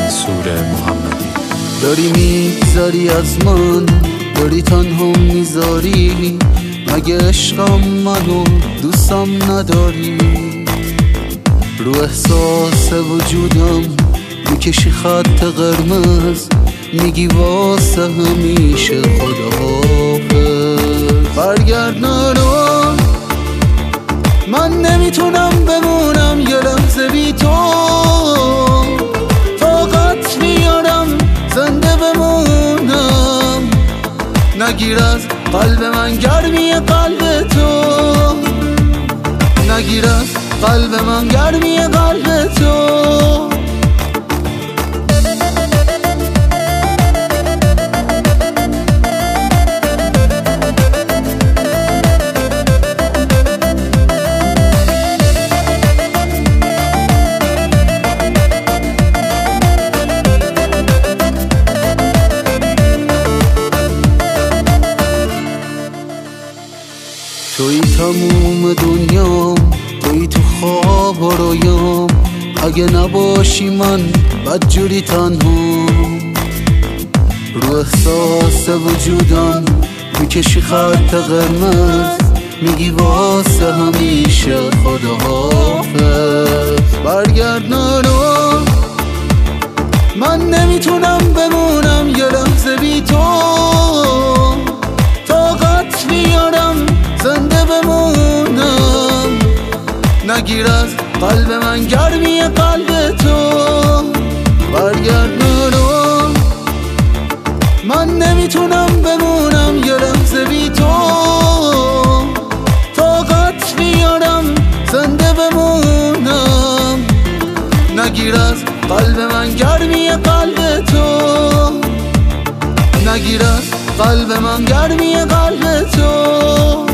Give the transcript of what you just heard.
منصور محمدی. داری میگذاری از من، داری تنها میذاری، مگه عشقم منو دوستم نداری؟ رو احساس وجودم میکشی خط قرمز، میگی واسه همیشه خداحافظ. برگرد نرو، من نمیتونم بمونم یه لحظه بی تو، طاقت میارم زنده بمونم. نگیر از قلب من گرمی قلب تو، نگیر از قلب من گرمی قلب تو. توی تموم دنیام، توی تو خواب و رویام، اگه نباشی من بدجوری تنها. رو احساس وجودم میکشی خط قرمز، میگی واسه همیشه خداحافظ. برگرد نرو، من نمیتونم بمونم یه لحظه بی تو، طاقت میارم زنده بمونم. نگیر از قلب من گرمی قلب تو. برگرد نرو، من نمیتونم بمونم یه لحظه بی تو، طاقت میارم زنده بمونم. نگیر از قلب من گرمی قلب تو، نگیر از قلب من گرمی قلب تو.